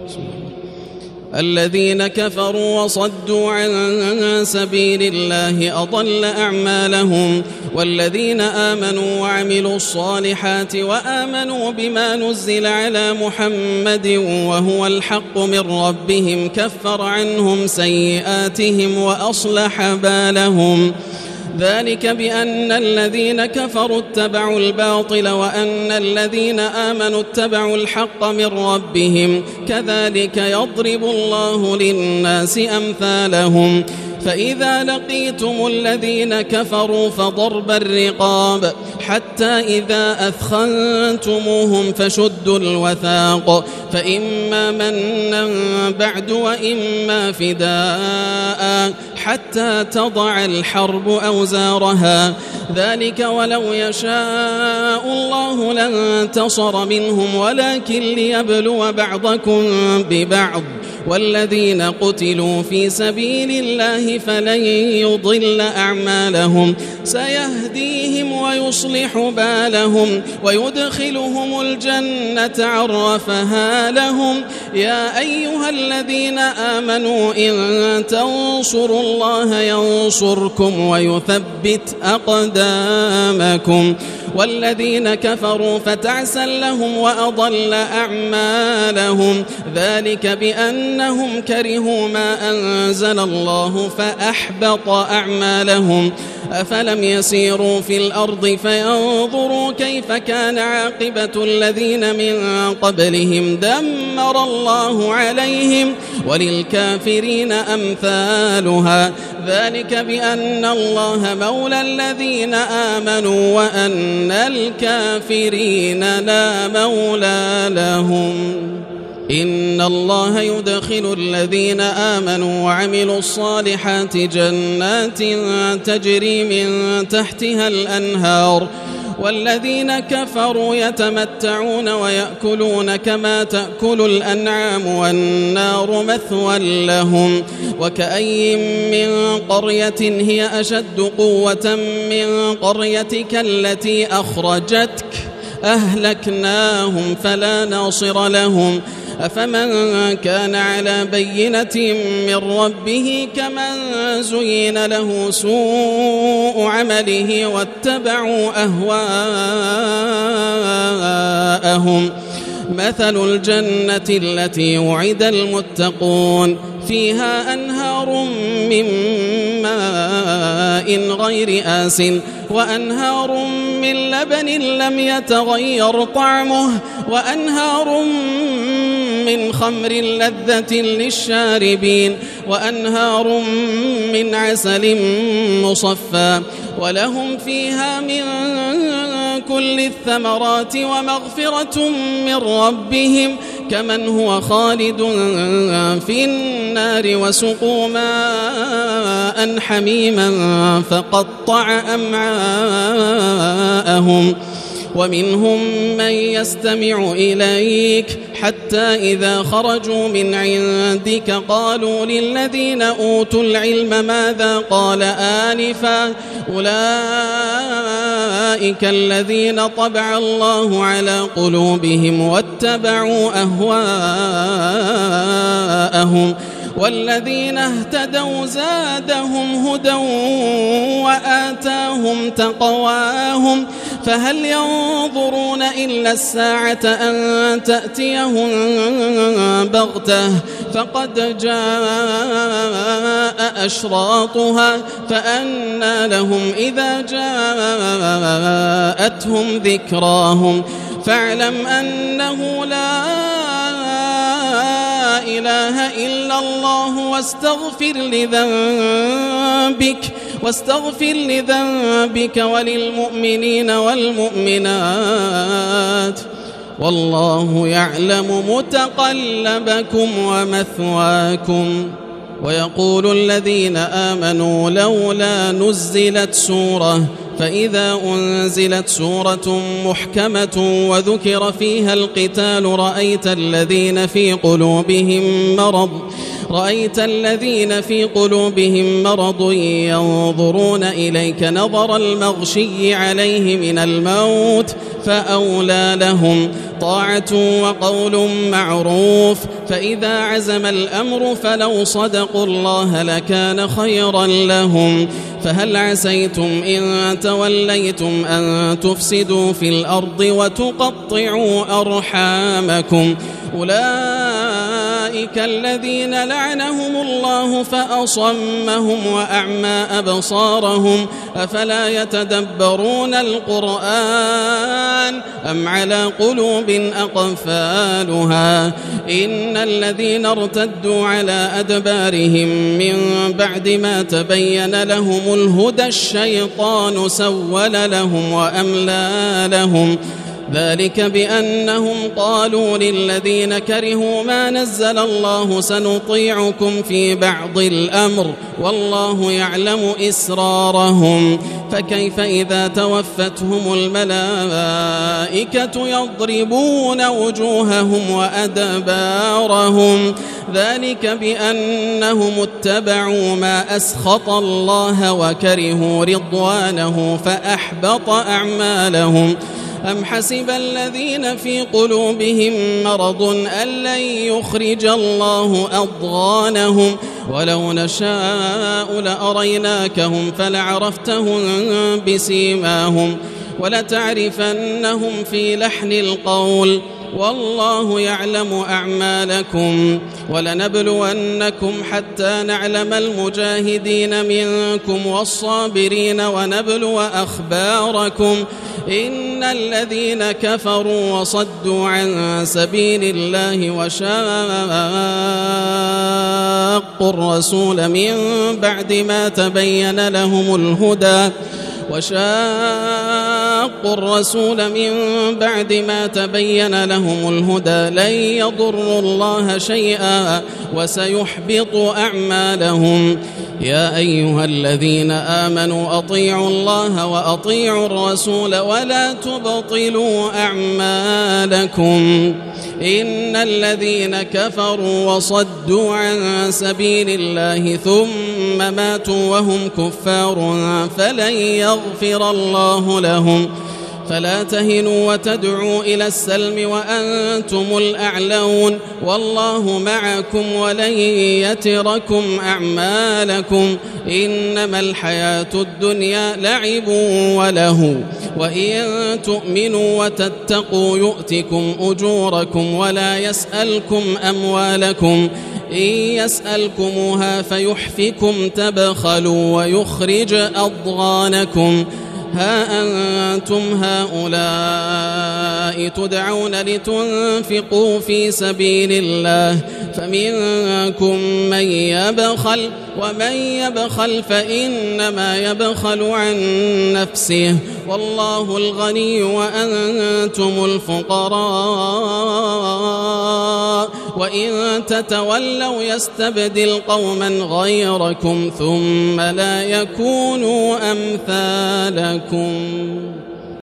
الذين كفروا وصدوا عن سبيل الله أضل أعمالهم والذين آمنوا وعملوا الصالحات وآمنوا بما نزل على محمد وهو الحق من ربهم كفر عنهم سيئاتهم وأصلح بالهم ذلك بأن الذين كفروا اتبعوا الباطل وأن الذين آمنوا اتبعوا الحق من ربهم كذلك يضرب الله للناس أمثالهم فإذا لقيتم الذين كفروا فضرب الرقاب حتى إذا أثخنتموهم فشدوا الوثاق فإما منا بعد وإما فداء حتى تضع الحرب أوزارها ذلك ولو يشاء الله لانتصر منهم ولكن ليبلو بعضكم ببعض والذين قتلوا في سبيل الله فلن يضل أعمالهم سيهديهم ويصلح بالهم ويدخلهم الجنة عرفها لهم يا أيها الذين آمنوا إن تنصروا الله ينصركم ويثبت أقدامكم والذين كفروا فتعسا لهم وأضل أعمالهم ذلك بأنهم كرهوا ما أنزل الله فأحبط أعمالهم أفلم يسيروا في الأرض فينظروا كيف كان عاقبة الذين من قبلهم دمر الله عليهم وللكافرين أمثالها ذلك بأن الله مولى الذين آمنوا وأن الكافرين لا مولى لهم إن الله يدخل الذين آمنوا وعملوا الصالحات جنات تجري من تحتها الأنهار والذين كفروا يتمتعون ويأكلون كما تأكل الأنعام والنار مثوى لهم وكأي من قرية هي أشد قوة من قريتك التي أخرجتك أهلكناهم فلا ناصر لهم أفمن كان على بينة من ربه كمن زين له سوء عمله واتبعوا أهواءهم مثل الجنة التي وعد المتقون فيها أنهار من ماء غير آسٍ وأنهار من لبن لم يتغير طعمه وأنهار من خمر لذة للشاربين وأنهار من عسل مصفى ولهم فيها من كل الثمرات ومغفرة من ربهم كمن هو خالد في النار وسقوا ماء حميما فقطع أمعاءهم ومنهم من يستمع إليك حتى إذا خرجوا من عندك قالوا للذين أوتوا العلم ماذا قال آنفا أولئك الذين طبع الله على قلوبهم واتبعوا أهواءهم والذين اهتدوا زادهم هدى وآتاهم تقواهم فهل ينظرون إلا الساعة أن تأتيهم بغتة فقد جاء أشراطها فأنى لهم إذا جاءتهم ذكراهم فاعلم أنه لا إله إلا الله واستغفر لذنبك وللمؤمنين والمؤمنات والله يعلم متقلبكم ومثواكم ويقول الذين آمنوا لولا نزلت سورة فإذا أنزلت سورة محكمة وذكر فيها القتال رأيت الذين في قلوبهم مرض ينظرون إليك نظر المغشي عليه من الموت فأولى لهم طاعة وقول معروف فإذا عزم الأمر فلو صدقوا الله لكان خيرا لهم. فهل عسيتم إن توليتم أن تفسدوا في الأرض وتقطعوا أرحامكم؟ أولئك الذين لعنهم الله فأصمهم وأعمى أبصارهم أفلا يتدبرون القرآن أم على قلوب أقفالها؟ إن الذين ارتدوا على أدبارهم من بعد ما تبين لهم الهدى الشيطان سول لهم وأملى لهم، ذلك بأنهم قالوا للذين كرهوا ما نزل الله سنطيعكم في بعض الأمر والله يعلم إسرارهم. فكيف إذا توفتهم الملائكة يضربون وجوههم وأدبارهم، ذلك بأنهم اتبعوا ما أسخط الله وكرهوا رضوانه فأحبط أعمالهم. أم حسب الذين في قلوبهم مرض أن لن يخرج الله أضغانهم ولو نشاء لأريناكهم فلعرفتهم بسيماهم ولتعرفنهم في لحن القول والله يعلم أعمالكم. ولنبلونكم حتى نعلم المجاهدين منكم والصابرين ونبلو أخباركم. إن الذين كفروا وصدوا عن سبيل الله وشاقوا الرسول من بعد ما تبين لهم الهدى لن يضروا الله شيئا وسيحبط أعمالهم. يا أيها الذين آمنوا أطيعوا الله وأطيعوا الرسول ولا تبطلوا أعمالكم. إن الذين كفروا وصدوا عن سبيل الله ثم ماتوا وهم كفار فلن يغفر الله لهم. فلا تهنوا وتدعوا إلى السلم وأنتم الأعلون والله معكم ولن يتركم أعمالكم. إنما الحياة الدنيا لعب وله وإن تؤمنوا وتتقوا يؤتكم أجوركم ولا يسألكم أموالكم. إن يسألكموها فيحفكم تبخلوا ويخرج أضغانكم. ها أنتم هؤلاء تدعون لتنفقوا في سبيل الله فمنكم من يبخل ومن يبخل فإنما يبخل عن نفسه والله الغني وأنتم الفقراء وإن تتولوا يستبدل قوما غيركم ثم لا يكونوا أمثالكم.